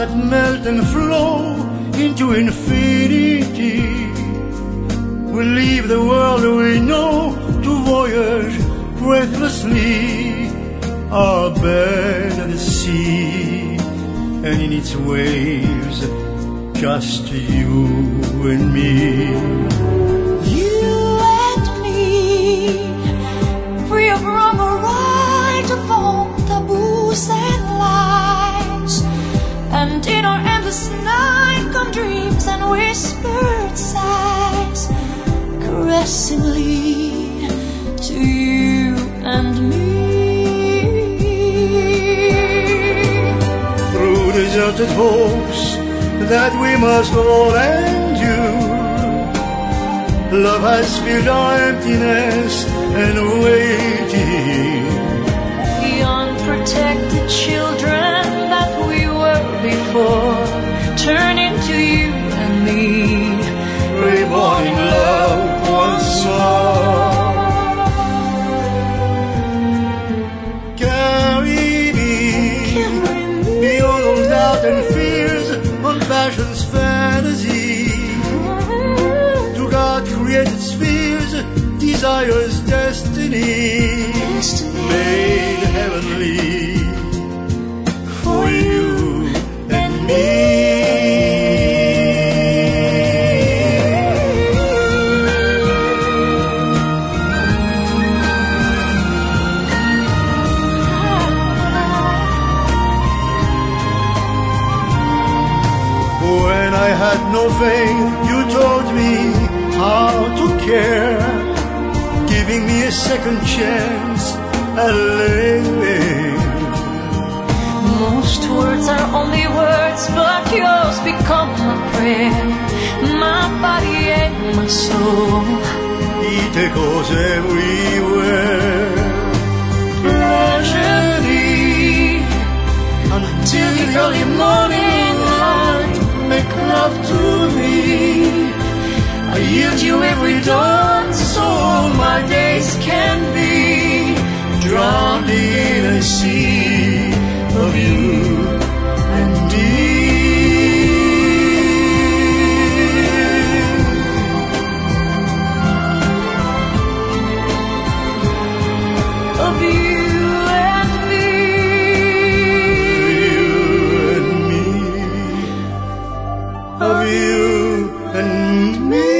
that melt and flow into infinity. We'll leave the world we know to voyage breathlessly, our bed at the sea, and in its waves, just you and me. You and me, free of wrong or right, of all taboos and lies. And in our endless night come dreams and whispered sighs, caressingly to you and me. Through deserted hopes that we must all endure, love has filled our emptiness and waiting. The unprotected children that we were before turn into you and me, reborn in love once more. Carry me beyond all doubt and fears, on passion's fantasy, to God created spheres, desire's destiny, made heavenly for you and me. When I had no faith, you taught me how to care, giving me a second chance at living. Most words are only words, but yours become a prayer. My body and my soul, It echoes everywhere. pleasure thee until the early morning light. Make love to me. I yield you every dawn, so all my days can be Drowned in a sea of you and me. of you and me. Of you and me.